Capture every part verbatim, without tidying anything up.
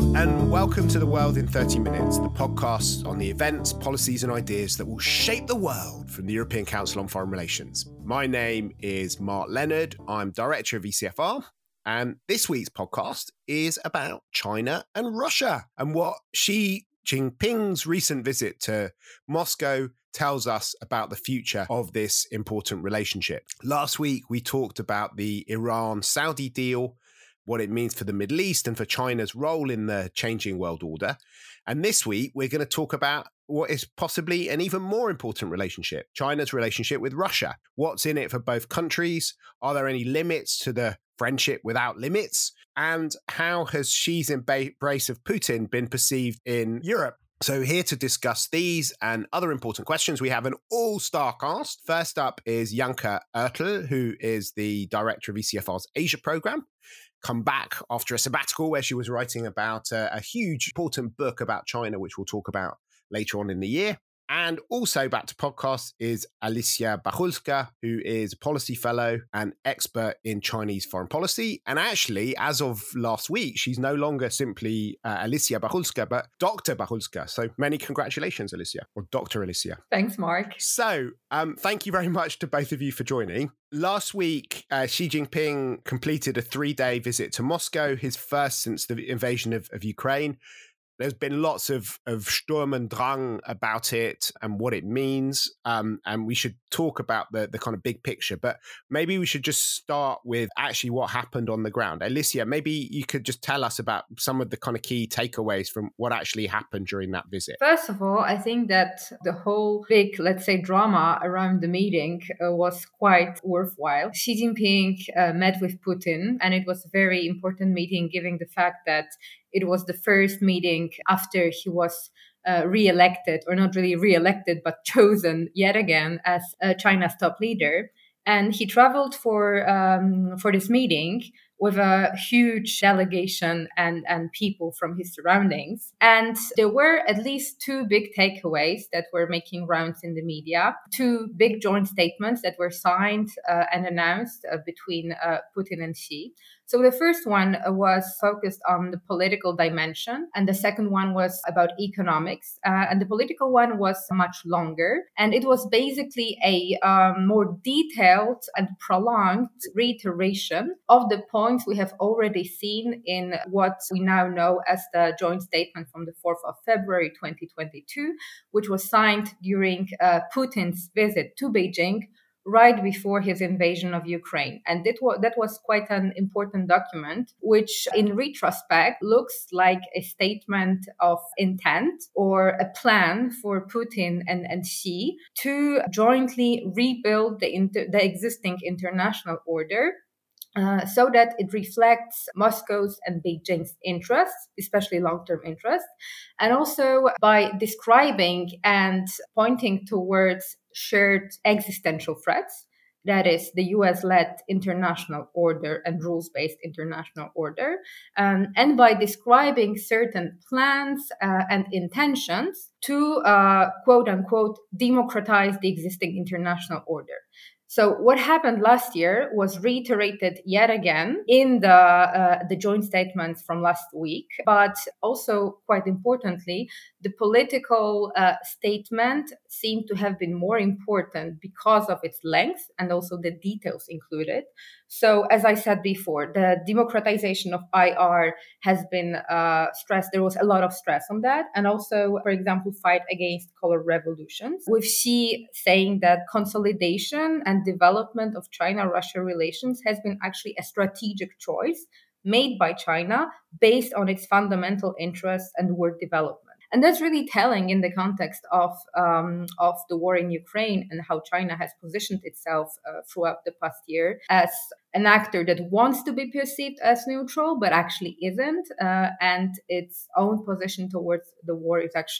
And welcome to The World in thirty minutes, the podcast on the events, policies and ideas that will shape the world from the European Council on Foreign Relations. My name is Mark Leonard. I'm Director of E C F R. And this week's podcast is about China and Russia and what Xi Jinping's recent visit to Moscow tells us about the future of this important relationship. Last week, we talked about the Iran-Saudi deal, what it means for the Middle East and for China's role in the changing world order. And this week, we're going to talk about what is possibly an even more important relationship, China's relationship with Russia. What's in it for both countries? Are there any limits to the friendship without limits? And how has Xi's embrace of Putin been perceived in Europe? So here to discuss these and other important questions, we have an all-star cast. First up is Janke Oertel, who is the director of E C F R's Asia programme. Come back after a sabbatical where she was writing about a, a huge, important book about China, which we'll talk about later on in the year. And also back to podcast is Alicia Bachulska, who is a policy fellow and expert in Chinese foreign policy. And actually, as of last week, she's no longer simply uh, Alicia Bachulska, but Doctor Bachulska. So many congratulations, Alicia, or Doctor Alicia. Thanks, Mark. So um, thank you very much to both of you for joining. Last week, uh, Xi Jinping completed a three-day visit to Moscow, his first since the invasion of, of Ukraine. There's been lots of, of Sturm und Drang about it and what it means. Um, and we should talk about the, the kind of big picture. But maybe we should just start with actually what happened on the ground. Alicia, maybe you could just tell us about some of the kind of key takeaways from what actually happened during that visit. First of all, I think that the whole big, let's say, drama around the meeting uh, was quite worthwhile. Xi Jinping uh, met with Putin, and it was a very important meeting, given the fact that it was the first meeting after he was uh, re-elected, or not really re-elected, but chosen yet again as uh, China's top leader. And he traveled for um, for this meeting with a huge delegation and, and people from his surroundings. And there were at least two big takeaways that were making rounds in the media, two big joint statements that were signed uh, and announced uh, between uh, Putin and Xi. So the first one was focused on the political dimension, and the second one was about economics. Uh, and the political one was much longer, and it was basically a um, more detailed and prolonged reiteration of the points we have already seen in what we now know as the joint statement from the fourth of February twenty twenty-two, which was signed during uh, Putin's visit to Beijing right before his invasion of Ukraine. And that was, that was quite an important document, which in retrospect looks like a statement of intent or a plan for Putin and, and Xi to jointly rebuild the, inter, the existing international order. Uh, so that it reflects Moscow's and Beijing's interests, especially long-term interests, and also by describing and pointing towards shared existential threats, that is the U S-led international order and rules-based international order, um, and by describing certain plans uh, and intentions to, uh, quote-unquote, democratize the existing international order. So what happened last year was reiterated yet again in the uh, the joint statements from last week, but also quite importantly, the political uh, statement seemed to have been more important because of its length and also the details included. So as I said before, the democratization of I R has been uh, stressed. There was a lot of stress on that. And also, for example, fight against color revolutions, with Xi saying that consolidation and development of China-Russia relations has been actually a strategic choice made by China based on its fundamental interests and world development. And that's really telling in the context of um, of the war in Ukraine and how China has positioned itself uh, throughout the past year as an actor that wants to be perceived as neutral, but actually isn't. Uh, and its own position towards the war is actually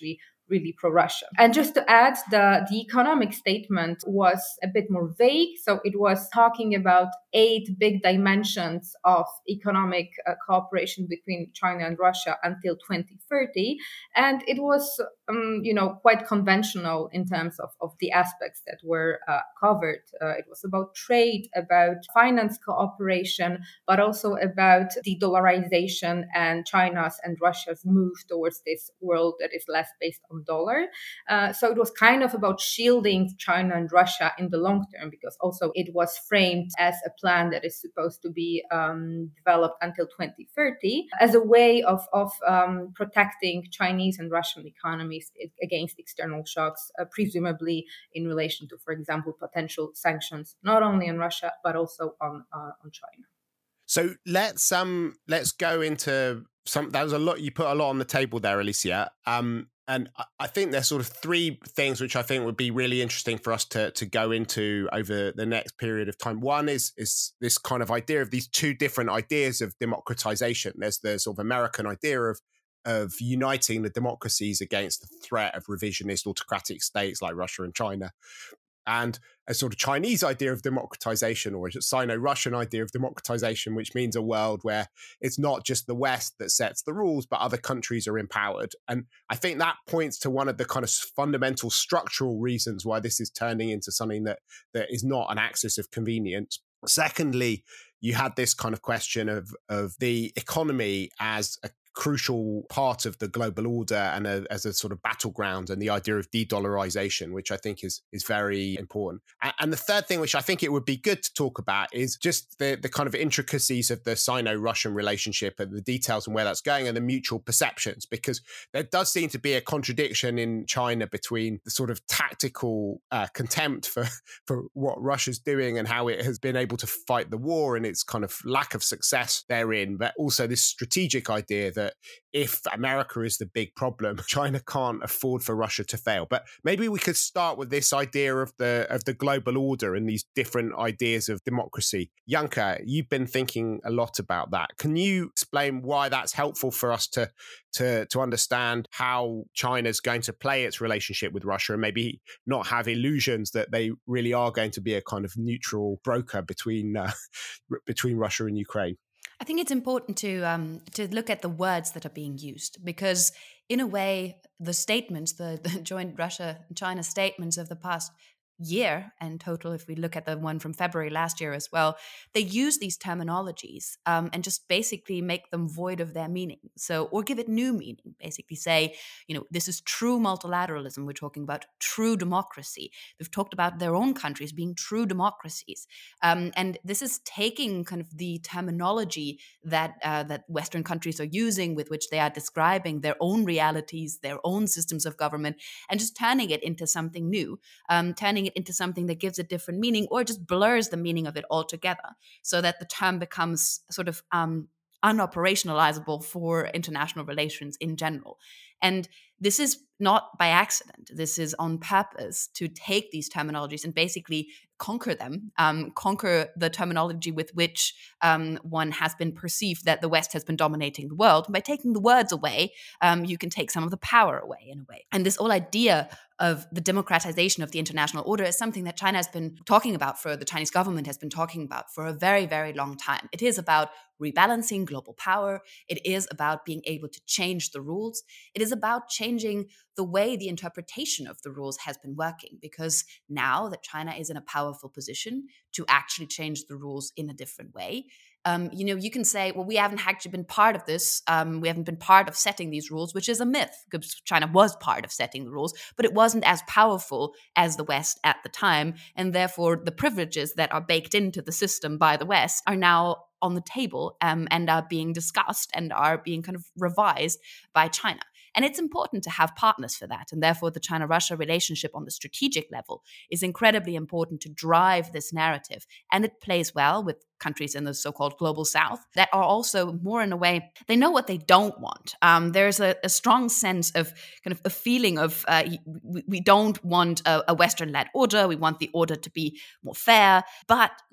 really pro-Russia. And just to add, the, the economic statement was a bit more vague. So it was talking about eight big dimensions of economic uh, cooperation between China and Russia until twenty thirty. And it was, um, you know, quite conventional in terms of, of the aspects that were uh, covered. Uh, it was about trade, about finance cooperation, but also about de-dollarization and China's and Russia's move towards this world that is less based on dollar. Uh, so it was kind of about shielding China and Russia in the long term, because also it was framed as a plan that is supposed to be um, developed until twenty thirty as a way of, of um, protecting Chinese and Russian economies against external shocks, uh, presumably in relation to, for example, potential sanctions, not only on Russia, but also on uh, on China. So let's um let's go into some. That was a lot. You put a lot on the table there, Alicia. Um, and I think there's sort of three things which I think would be really interesting for us to to go into over the next period of time. One is is this kind of idea of these two different ideas of democratization. There's the sort of American idea of of uniting the democracies against the threat of revisionist autocratic states like Russia and China, and a sort of Chinese idea of democratization, or a Sino-Russian idea of democratization, which means a world where it's not just the West that sets the rules, but other countries are empowered. And I think that points to one of the kind of fundamental structural reasons why this is turning into something that that is not an axis of convenience. Secondly, you had this kind of question of, of the economy as a crucial part of the global order and a, as a sort of battleground, and the idea of de-dollarization, which I think is is very important. And, and the third thing, which I think it would be good to talk about, is just the, the kind of intricacies of the Sino-Russian relationship and the details and where that's going and the mutual perceptions, because there does seem to be a contradiction in China between the sort of tactical uh, contempt for, for what Russia's doing and how it has been able to fight the war and its kind of lack of success therein, but also this strategic idea that if America is the big problem, China can't afford for Russia to fail. But maybe we could start with this idea of the of the global order and these different ideas of democracy. Janka, you've been thinking a lot about that. Can you explain why that's helpful for us to to to understand how China's going to play its relationship with Russia, and maybe not have illusions that they really are going to be a kind of neutral broker between uh, between Russia and Ukraine? I think it's important to um, to look at the words that are being used, because in a way, the statements, the, the joint Russia and China statements of the past year and total, if we look at the one from February last year as well, they use these terminologies um, and just basically make them void of their meaning. So, or give it new meaning, basically say, you know, this is true multilateralism. We're talking about true democracy. They've talked about their own countries being true democracies. Um, and this is taking kind of the terminology that, uh, that Western countries are using, with which they are describing their own realities, their own systems of government, and just turning it into something new, um, turning it into something that gives a different meaning, or just blurs the meaning of it altogether, so that the term becomes sort of um, unoperationalizable for international relations in general. And this is not by accident. This is on purpose, to take these terminologies and basically conquer them, um, conquer the terminology with which um, one has been perceived that the West has been dominating the world. By taking the words away, um, you can take some of the power away in a way. And this whole idea of the democratization of the international order is something that China has been talking about for, the Chinese government has been talking about for a very, very long time. It is about rebalancing global power. It is about being able to change the rules. It is about changing the way the interpretation of the rules has been working, because now that China is in a powerful position to actually change the rules in a different way, Um, you know, you can say, well, we haven't actually been part of this. Um, we haven't been part of setting these rules, which is a myth, because China was part of setting the rules, but it wasn't as powerful as the West at the time. And therefore, the privileges that are baked into the system by the West are now on the table um, and are being discussed and are being kind of revised by China. And it's important to have partners for that. And therefore, the China-Russia relationship on the strategic level is incredibly important to drive this narrative. And it plays well with countries in the so-called global south that are also more in a way, they know what they don't want. Um, there's a, a strong sense of kind of a feeling of uh, we, we don't want a, a Western-led order. We want the order to be more fair, but that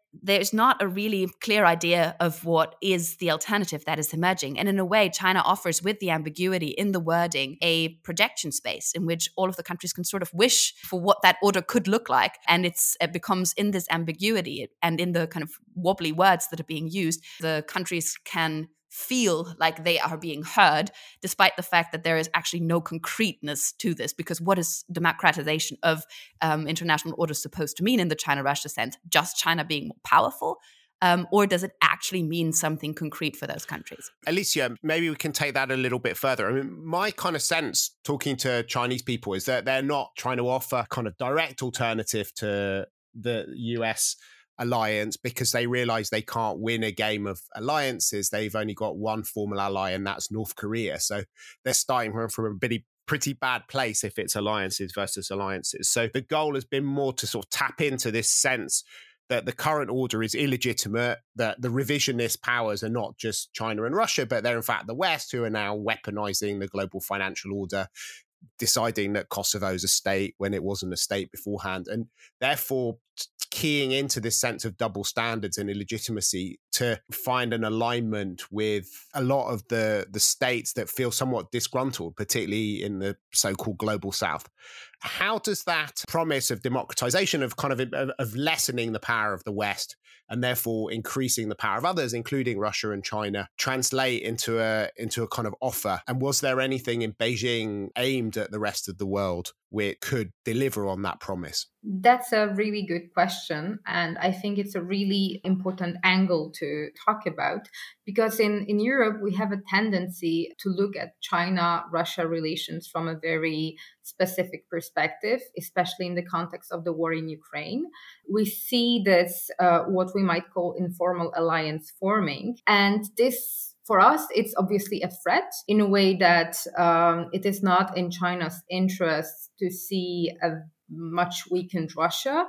there's not a really clear idea of what is the alternative that is emerging. And in a way, China offers, with the ambiguity in the wording, a projection space in which all of the countries can sort of wish for what that order could look like. And it's, it becomes in this ambiguity and in the kind of wobbly words that are being used, the countries can feel like they are being heard, despite the fact that there is actually no concreteness to this. Because what is democratization of um, international order supposed to mean in the China-Russia sense? Just China being more powerful? Um, or does it actually mean something concrete for those countries? Alicia, maybe we can take that a little bit further. I mean, my kind of sense talking to Chinese people is that they're not trying to offer kind of direct alternative to the U S alliance because they realize they can't win a game of alliances. They've only got one formal ally, and that's North Korea. So they're starting from, from a pretty, pretty bad place if it's alliances versus alliances. So the goal has been more to sort of tap into this sense that the current order is illegitimate, that the revisionist powers are not just China and Russia, but they're in fact the West who are now weaponizing the global financial order, deciding that Kosovo's a state when it wasn't a state beforehand, and therefore keying into this sense of double standards and illegitimacy to find an alignment with a lot of the, the states that feel somewhat disgruntled, particularly in the so-called global South. How does that promise of democratization, of kind of, of, of lessening the power of the West and therefore increasing the power of others, including Russia and China, translate into a into a kind of offer? And was there anything in Beijing aimed at the rest of the world which could deliver on that promise? That's a really good question. And I think it's a really important angle to talk about, because in, in Europe, we have a tendency to look at China-Russia relations from a very specific perspective, especially in the context of the war in Ukraine. We see this, uh, what we might call informal alliance forming. And this, for us, it's obviously a threat in a way that um, it is not in China's interest to see a much weakened Russia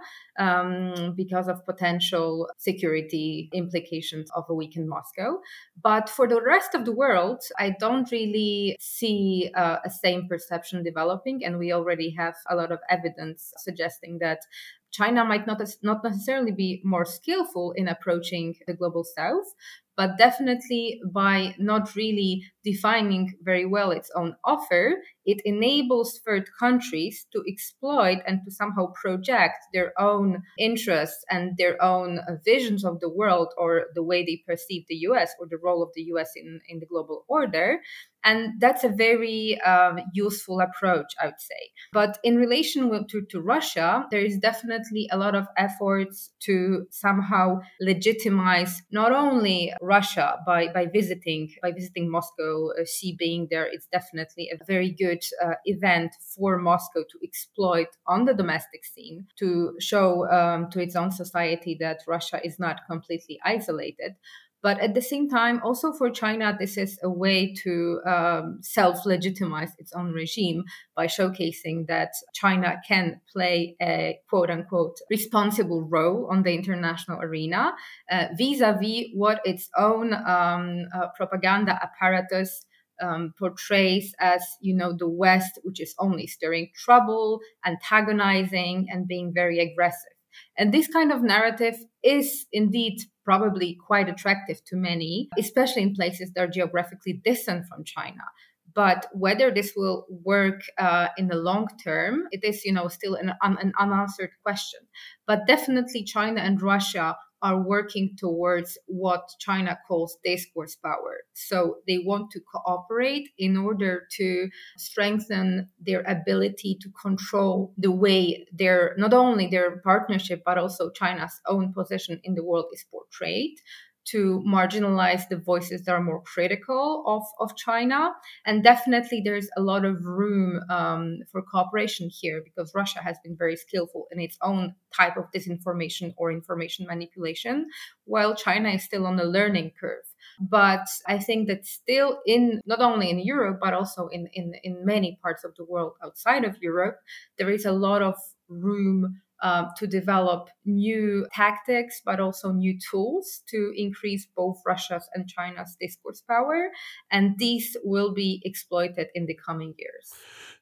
um, because of potential security implications of a weakened Moscow. But for the rest of the world, I don't really see uh, a same perception developing. And we already have a lot of evidence suggesting that China might not, not necessarily be more skillful in approaching the global South, but definitely by not really defining very well its own offer, it enables third countries to exploit and to somehow project their own interests and their own visions of the world, or the way they perceive the U S or the role of the U S in, in the global order. And that's a very um, useful approach, I would say. But in relation with, to, to Russia, there is definitely a lot of efforts to somehow legitimize not only Russia by, by visiting by visiting Moscow. Uh, Xi being there, it's definitely a very good uh, event for Moscow to exploit on the domestic scene, to show um, to its own society that Russia is not completely isolated. But at the same time, also for China, this is a way to um, self-legitimize its own regime by showcasing that China can play a quote-unquote responsible role on the international arena uh, vis-a-vis what its own um, uh, propaganda apparatus Um, portrays as, you know, the West, which is only stirring trouble, antagonizing, and being very aggressive. And this kind of narrative is indeed probably quite attractive to many, especially in places that are geographically distant from China. But whether this will work uh, in the long term, it is, you know, still an, an unanswered question. But definitely China and Russia are working towards what China calls discourse power. So they want to cooperate in order to strengthen their ability to control the way their, not only their partnership, but also China's own position in the world is portrayed, to marginalize the voices that are more critical of, of China. And definitely there's a lot of room um, for cooperation here, because Russia has been very skillful in its own type of disinformation or information manipulation, while China is still on a learning curve. But I think that still in, not only in Europe, but also in, in, in many parts of the world outside of Europe, there is a lot of room Uh, to develop new tactics, but also new tools to increase both Russia's and China's discourse power. And these will be exploited in the coming years.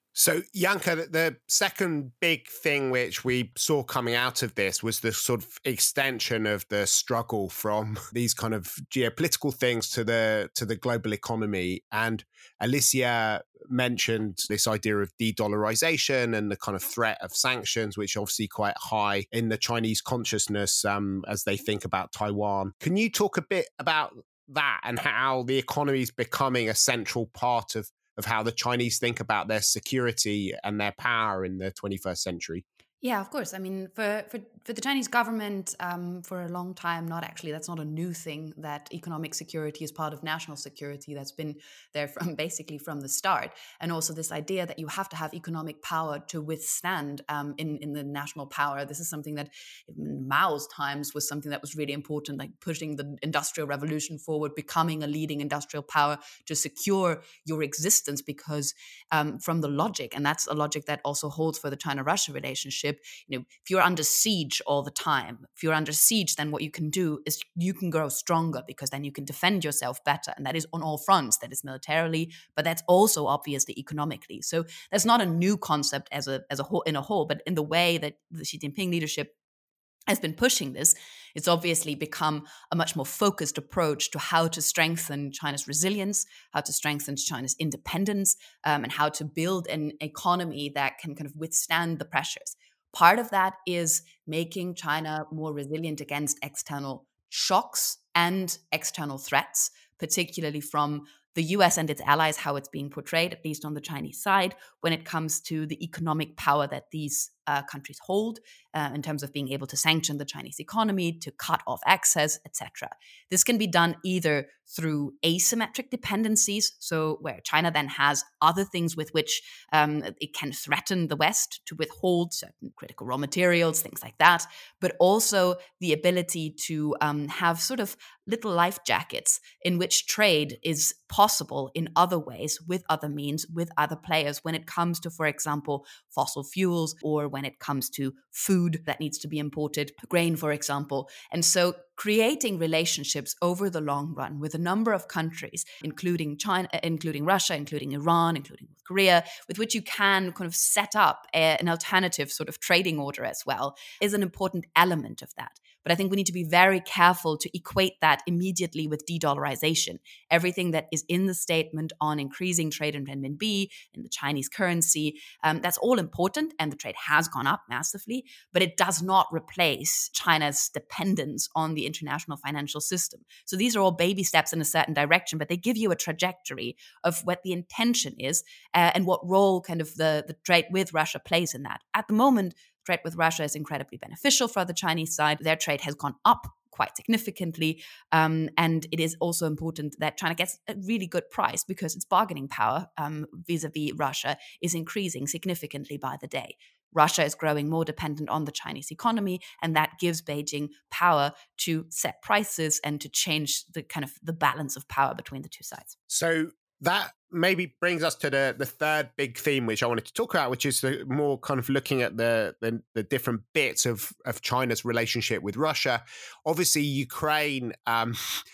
So, Janka, the the second big thing which we saw coming out of this was the sort of extension of the struggle from these kind of geopolitical things to the to the global economy. And Alicia mentioned this idea of de-dollarization and the kind of threat of sanctions, which are obviously quite high in the Chinese consciousness um, as they think about Taiwan. Can you talk a bit about that and how the economy is becoming a central part of of how the Chinese think about their security and their power in the twenty-first century? Yeah, of course. I mean, for, for, for the Chinese government, um, for a long time, not actually, that's not a new thing, that economic security is part of national security. That's been there from basically from the start. And also this idea that you have to have economic power to withstand um, in, in the national power. This is something that in Mao's times was something that was really important, like pushing the industrial revolution forward, becoming a leading industrial power to secure your existence because um, from the logic, and that's a logic that also holds for the China-Russia relationship. You know, if you're under siege all the time, if you're under siege, then what you can do is you can grow stronger because then you can defend yourself better. And that is on all fronts. That is militarily, but that's also obviously economically. So that's not a new concept as a as a whole in a whole, but in the way that the Xi Jinping leadership has been pushing this, it's obviously become a much more focused approach to how to strengthen China's resilience, how to strengthen China's independence, um, and how to build an economy that can kind of withstand the pressures. Part of that is making China more resilient against external shocks and external threats, particularly from the U S and its allies, how it's being portrayed, at least on the Chinese side, when it comes to the economic power that these uh, countries hold uh, in terms of being able to sanction the Chinese economy, to cut off access, et cetera. This can be done either through asymmetric dependencies, so where China then has other things with which um, it can threaten the West to withhold certain critical raw materials, things like that, but also the ability to um, have sort of little life jackets in which trade is possible in other ways, with other means, with other players, when it comes to, for example, fossil fuels, or when it comes to food that needs to be imported, grain, for example. And so creating relationships over the long run with a number of countries, including China, including Russia, including Iran, including North Korea, with which you can kind of set up a, an alternative sort of trading order as well, is an important element of that. But I think we need to be very careful to equate that immediately with de-dollarization. Everything that is in the statement on increasing trade in renminbi, in the Chinese currency, um, that's all important, and the trade has gone up massively, but it does not replace China's dependence on the international financial system. So these are all baby steps in a certain direction, but they give you a trajectory of what the intention is uh, and what role kind of the, the trade with Russia plays in that. At the moment, trade with Russia is incredibly beneficial for the Chinese side. Their trade has gone up quite significantly. Um, and it is also important that China gets a really good price because its bargaining power um, vis-a-vis Russia is increasing significantly by the day. Russia is growing more dependent on the Chinese economy, and that gives Beijing power to set prices and to change the kind of the balance of power between the two sides. So that maybe brings us to the, the third big theme, which I wanted to talk about, which is the more kind of looking at the, the, the different bits of, of China's relationship with Russia. Obviously, Ukraine um,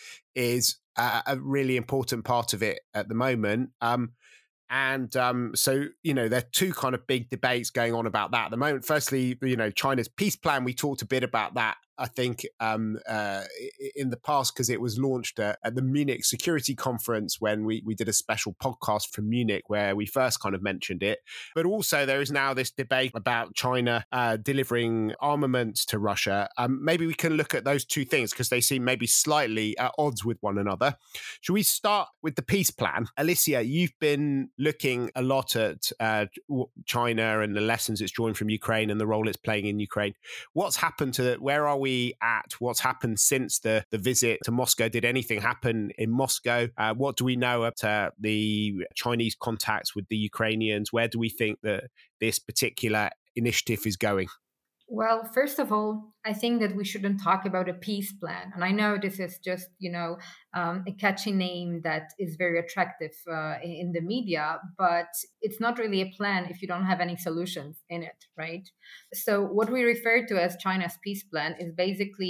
is a, a really important part of it at the moment. Um, And um, so, you know, there are two kind of big debates going on about that at the moment. Firstly, you know, China's peace plan. We talked a bit about that, I think, um, uh, in the past, because it was launched at, at the Munich Security Conference when we, we did a special podcast from Munich where we first kind of mentioned it. But also there is now this debate about China uh, delivering armaments to Russia. Um, maybe we can look at those two things because they seem maybe slightly at odds with one another. Should we start with the peace plan? Alicia, you've been looking a lot at uh, China and the lessons it's drawing from Ukraine and the role it's playing in Ukraine. What's happened to it? Where are we at? What's happened since the, the visit to Moscow? Did anything happen in Moscow? Uh, what do we know about uh, the Chinese contacts with the Ukrainians? Where do we think that this particular initiative is going? Well, first of all, I think that we shouldn't talk about a peace plan. And I know this is just, you know, um, a catchy name that is very attractive uh, in the media, but it's not really a plan if you don't have any solutions in it, right? So what we refer to as China's peace plan is basically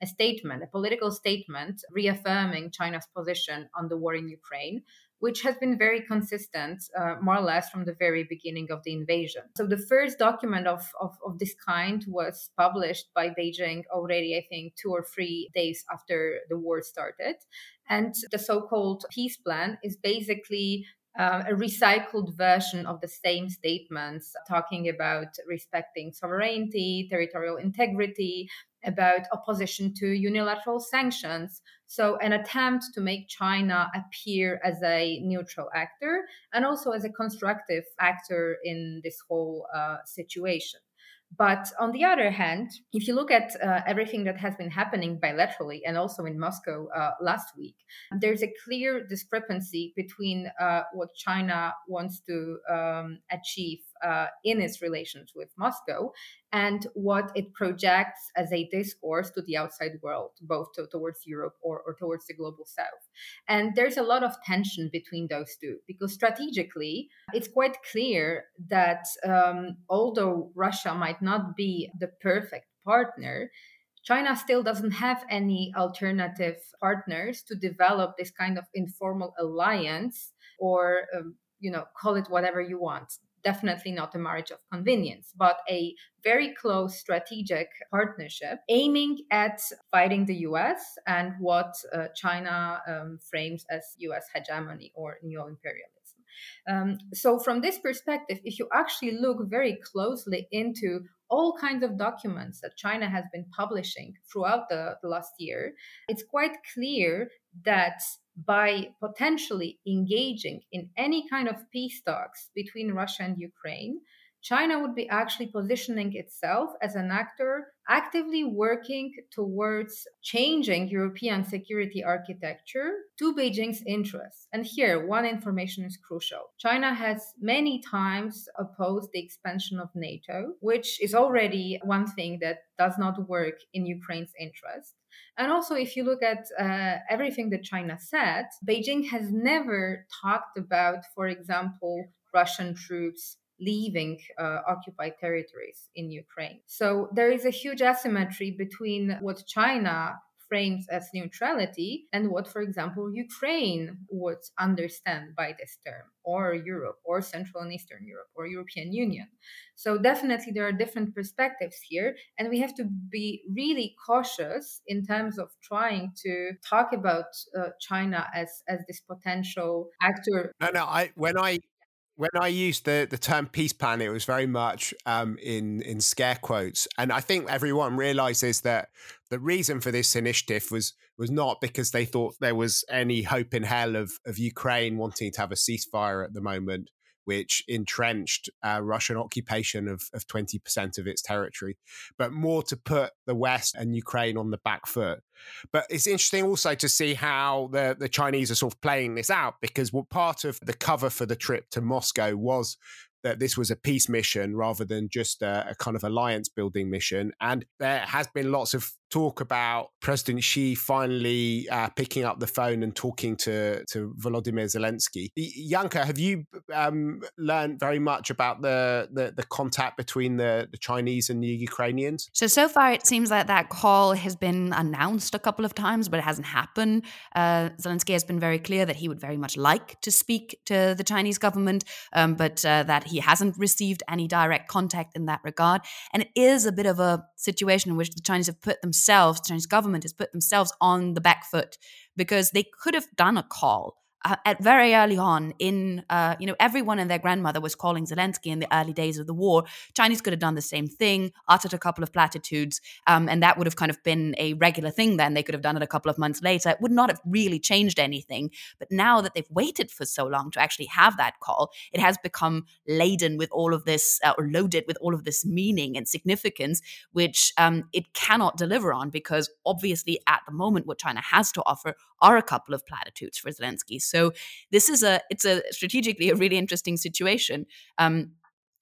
a statement, a political statement reaffirming China's position on the war in Ukraine, which has been very consistent, uh, more or less from the very beginning of the invasion. So the first document of, of, of this kind was published by Beijing already, I think, two or three days after the war started. And the so-called peace plan is basically Uh, a recycled version of the same statements, talking about respecting sovereignty, territorial integrity, about opposition to unilateral sanctions. So an attempt to make China appear as a neutral actor and also as a constructive actor in this whole uh, situation. But on the other hand, if you look at uh, everything that has been happening bilaterally and also in Moscow uh, last week, there's a clear discrepancy between uh, what China wants to um, achieve uh, in its relations with Moscow and what it projects as a discourse to the outside world, both to, towards Europe or, or towards the global south. And there's a lot of tension between those two, because strategically, it's quite clear that um, although Russia might not be the perfect partner, China still doesn't have any alternative partners to develop this kind of informal alliance or, um, you know, call it whatever you want. Definitely not a marriage of convenience, but a very close strategic partnership aiming at fighting the U S and what uh, China um, frames as U S hegemony or neo-imperialism. Um, so from this perspective, if you actually look very closely into all kinds of documents that China has been publishing throughout the, the last year, it's quite clear that by potentially engaging in any kind of peace talks between Russia and Ukraine, China would be actually positioning itself as an actor actively working towards changing European security architecture to Beijing's interests. And here, one information is crucial. China has many times opposed the expansion of NATO, which is already one thing that does not work in Ukraine's interest. And also, if you look at uh, everything that China said, Beijing has never talked about, for example, Russian troops leaving uh, occupied territories in Ukraine. So there is a huge asymmetry between what China frames as neutrality and what, for example, Ukraine would understand by this term, or Europe, or Central and Eastern Europe, or European Union. So definitely there are different perspectives here, and we have to be really cautious in terms of trying to talk about uh, China as, as this potential actor. No, no, I when I When I used the, the term peace plan, it was very much um, in, in scare quotes. And I think everyone realizes that the reason for this initiative was was not because they thought there was any hope in hell of, of Ukraine wanting to have a ceasefire at the moment, which entrenched uh, Russian occupation of, of twenty percent of its territory, but more to put the West and Ukraine on the back foot. But it's interesting also to see how the, the Chinese are sort of playing this out, because what part of the cover for the trip to Moscow was that this was a peace mission rather than just a, a kind of alliance building mission. And there has been lots of talk about President Xi finally uh, picking up the phone and talking to, to Volodymyr Zelensky. Janka, have you um, learned very much about the, the, the contact between the, the Chinese and the Ukrainians? So, so far it seems that that call has been announced a couple of times, but it hasn't happened. Uh, Zelensky has been very clear that he would very much like to speak to the Chinese government, um, but uh, that he hasn't received any direct contact in that regard. And it is a bit of a situation in which the Chinese have put themselves, the Chinese government has put themselves on the back foot, because they could have done a call Uh, at very early on in, uh, you know, everyone and their grandmother was calling Zelensky in the early days of the war. Chinese could have done the same thing, uttered a couple of platitudes, um, and that would have kind of been a regular thing then. They could have done it a couple of months later. It would not have really changed anything. But now that they've waited for so long to actually have that call, it has become laden with all of this, uh, or loaded with all of this meaning and significance, which um, it cannot deliver on, because obviously at the moment what China has to offer are a couple of platitudes for Zelensky. So this is a, it's a strategically a really interesting situation. Um,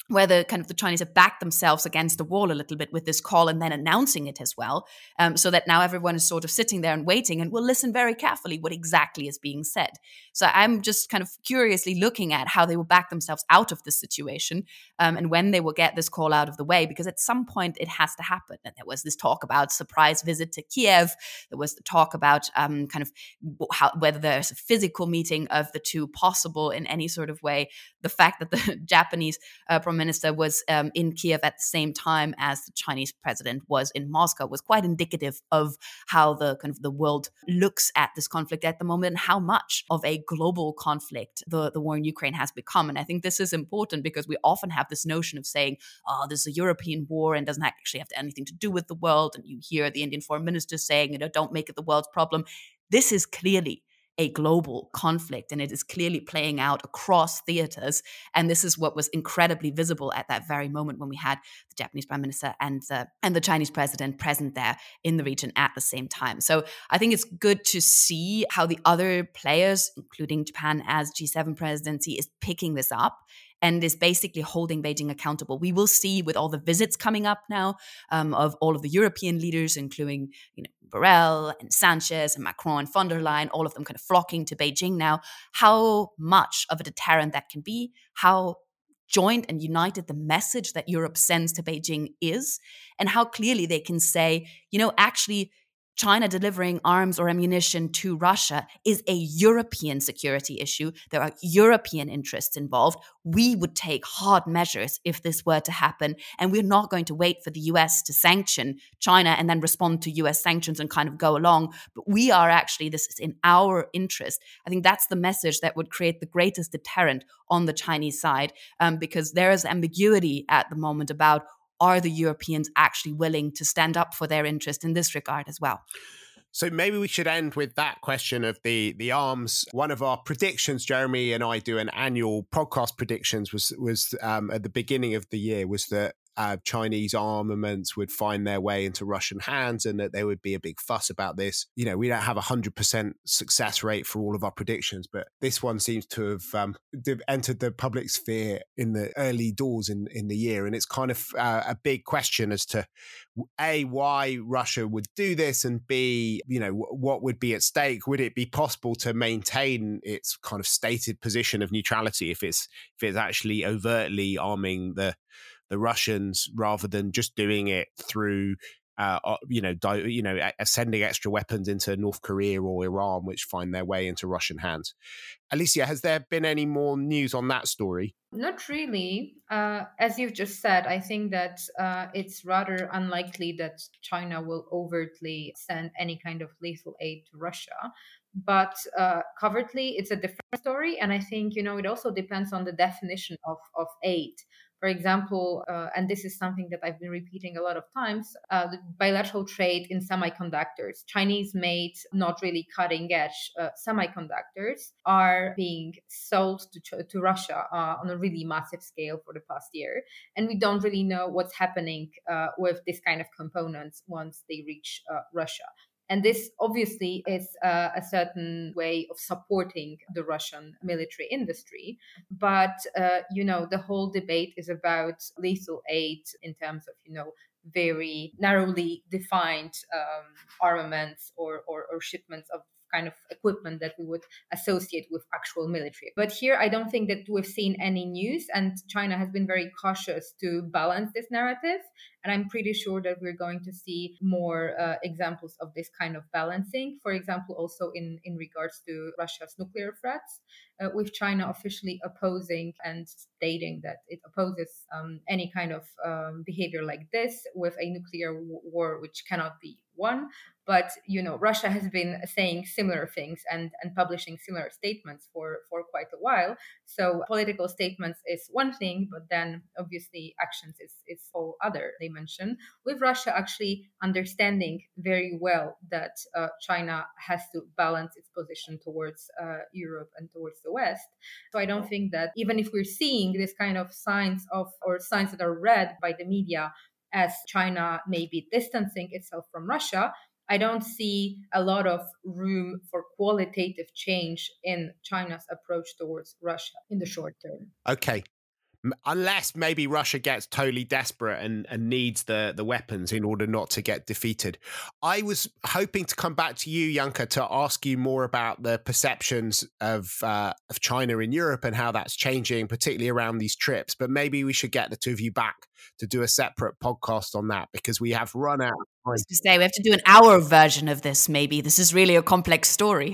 where the kind of the Chinese have backed themselves against the wall a little bit with this call and then announcing it as well, um, so that now everyone is sort of sitting there and waiting and will listen very carefully what exactly is being said. So I'm just kind of curiously looking at how they will back themselves out of this situation, um, and when they will get this call out of the way, because at some point it has to happen. And there was this talk about surprise visit to Kiev. There was the talk about um, kind of how, whether there's a physical meeting of the two possible in any sort of way. The fact that the Japanese uh, Prime Minister was um, in Kiev at the same time as the Chinese president was in Moscow was quite indicative of how the kind of the world looks at this conflict at the moment and how much of a global conflict the, the war in Ukraine has become. And I think this is important because we often have this notion of saying, oh, this is a European war and doesn't actually have anything to do with the world. And you hear the Indian foreign minister saying, you know, don't make it the world's problem. This is clearly a global conflict, and it is clearly playing out across theaters. And this is what was incredibly visible at that very moment when we had the Japanese Prime Minister and the, and the Chinese president present there in the region at the same time. So I think it's good to see how the other players, including Japan as G seven presidency, is picking this up and is basically holding Beijing accountable. We will see with all the visits coming up now um, of all of the European leaders, including you know Borrell and Sanchez and Macron and von der Leyen, all of them kind of flocking to Beijing now, how much of a deterrent that can be, how joined and united the message that Europe sends to Beijing is, and how clearly they can say, you know, actually, China delivering arms or ammunition to Russia is a European security issue. There are European interests involved. We would take hard measures if this were to happen. And we're not going to wait for the U S to sanction China and then respond to U S sanctions and kind of go along. But we are actually, this is in our interest. I think that's the message that would create the greatest deterrent on the Chinese side, um, because there is ambiguity at the moment about, are the Europeans actually willing to stand up for their interest in this regard as well? So maybe we should end with that question of the the arms. One of our predictions, Jeremy and I do an annual podcast predictions, was was um, at the beginning of the year was that uh, Chinese armaments would find their way into Russian hands and that there would be a big fuss about this. You know, we don't have a hundred percent success rate for all of our predictions, but this one seems to have um, entered the public sphere in the early doors in, in the year. And it's kind of uh, a big question as to A, why Russia would do this, and B, you know, what would be at stake? Would it be possible to maintain its kind of stated position of neutrality if it's if it's actually overtly arming the the Russians rather than just doing it through, uh, you know, di- you know, sending extra weapons into North Korea or Iran, which find their way into Russian hands? Alicia, has there been any more news on that story? Not really. Uh, as you've just said, I think that uh, it's rather unlikely that China will overtly send any kind of lethal aid to Russia. But uh, covertly, it's a different story. And I think, you know, it also depends on the definition of, of aid. For example, uh, and this is something that I've been repeating a lot of times, uh, the bilateral trade in semiconductors, Chinese-made, not really cutting-edge uh, semiconductors are being sold to, to Russia uh, on a really massive scale for the past year. And we don't really know what's happening uh, with this kind of components once they reach uh, Russia. And this obviously is uh, a certain way of supporting the Russian military industry. But, uh, you know, the whole debate is about lethal aid in terms of, you know, very narrowly defined um, armaments or, or, or shipments of kind of equipment that we would associate with actual military. But here, I don't think that we've seen any news, and China has been very cautious to balance this narrative. And I'm pretty sure that we're going to see more uh, examples of this kind of balancing. For example, also in, in regards to Russia's nuclear threats, uh, with China officially opposing and stating that it opposes um, any kind of um, behavior like this with a nuclear w- war, which cannot be won. But, you know, Russia has been saying similar things and, and publishing similar statements for, for quite a while. So political statements is one thing, but then obviously actions is, is all other dimension. With Russia actually understanding very well that uh, China has to balance its position towards uh, Europe and towards the West. So I don't think that even if we're seeing this kind of signs of, or signs that are read by the media as China may be distancing itself from Russia, I don't see a lot of room for qualitative change in China's approach towards Russia in the short term. Okay. Unless maybe Russia gets totally desperate and, and needs the, the weapons in order not to get defeated. I was hoping to come back to you, Janka, to ask you more about the perceptions of uh, of China in Europe and how that's changing, particularly around these trips. But maybe we should get the two of you back to do a separate podcast on that, because we have run out of time. I was to say, we have to do an hour version of this, maybe. This is really a complex story.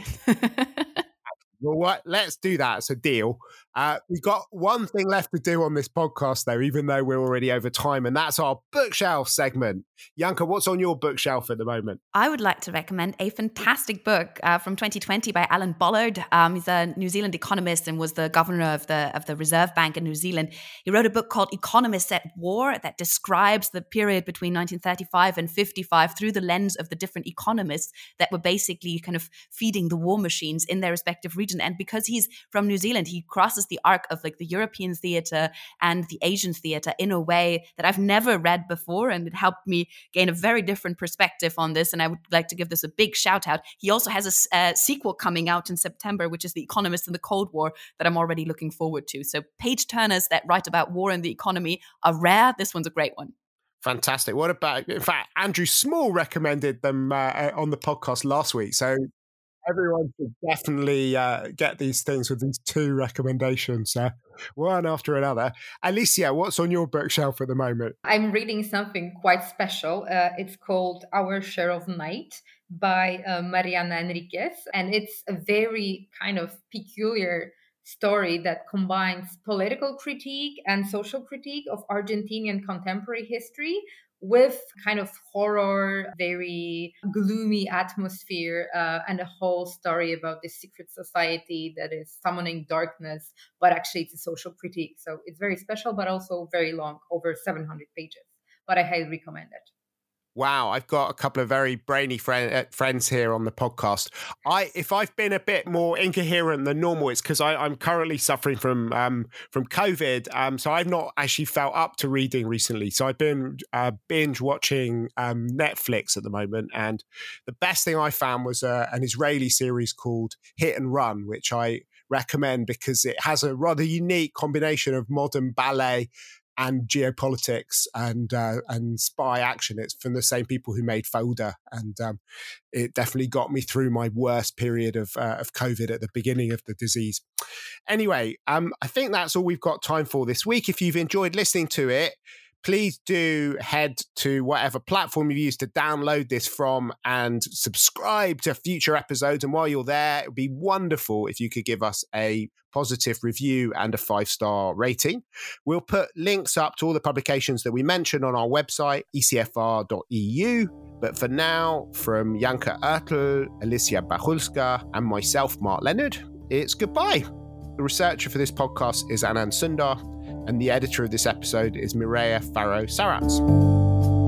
Well, what? Let's do that. It's a deal. Uh, we've got one thing left to do on this podcast, though, even though we're already over time, and that's our bookshelf segment. Janka, what's on your bookshelf at the moment? I would like to recommend a fantastic book uh, from twenty twenty by Alan Bollard. Um, he's a New Zealand economist and was the governor of the of the Reserve Bank in New Zealand. He wrote a book called Economists at War that describes the period between nineteen thirty-five and fifty-five through the lens of the different economists that were basically kind of feeding the war machines in their respective region. And because he's from New Zealand, he crosses the arc of like the European theatre and the Asian theatre in a way that I've never read before, and it helped me gain a very different perspective on this. And I would like to give this a big shout out. He also has a, a sequel coming out in September, which is The Economist in the Cold War, that I'm already looking forward to. So page turners that write about war and the economy are rare. This one's a great one. Fantastic. What about, in fact, Andrew Small recommended them uh, on the podcast last week. So everyone should definitely uh, get these things with these two recommendations, uh, one after another. Alicia, what's on your bookshelf at the moment? I'm reading something quite special. Uh, it's called Our Share of Night by uh, Mariana Enriquez. And it's a very kind of peculiar story that combines political critique and social critique of Argentinian contemporary history with kind of horror, very gloomy atmosphere, uh, and a whole story about this secret society that is summoning darkness, but actually it's a social critique. So it's very special, but also very long, over seven hundred pages. But I highly recommend it. Wow, I've got a couple of very brainy friend, uh, friends here on the podcast. I, if I've been a bit more incoherent than normal, it's because I'm currently suffering from um, from COVID. Um, so I've not actually felt up to reading recently. So I've been uh, binge watching um, Netflix at the moment, and the best thing I found was uh, an Israeli series called Hit and Run, which I recommend because it has a rather unique combination of modern ballet and geopolitics and uh, and spy action. It's from the same people who made Fauda, and um, it definitely got me through my worst period of uh, of COVID at the beginning of the disease. Anyway, um, I think that's all we've got time for this week. If you've enjoyed listening to it, please do head to whatever platform you use to download this from and subscribe to future episodes. And while you're there, it would be wonderful if you could give us a positive review and a five-star rating. We'll put links up to all the publications that we mentioned on our website, e c f r dot e u. But for now, from Janka Ertl, Alicia Bachulska, and myself, Mark Leonard, it's goodbye. The researcher for this podcast is Anand Sundar, and the editor of this episode is Mireia Farrow Sarats.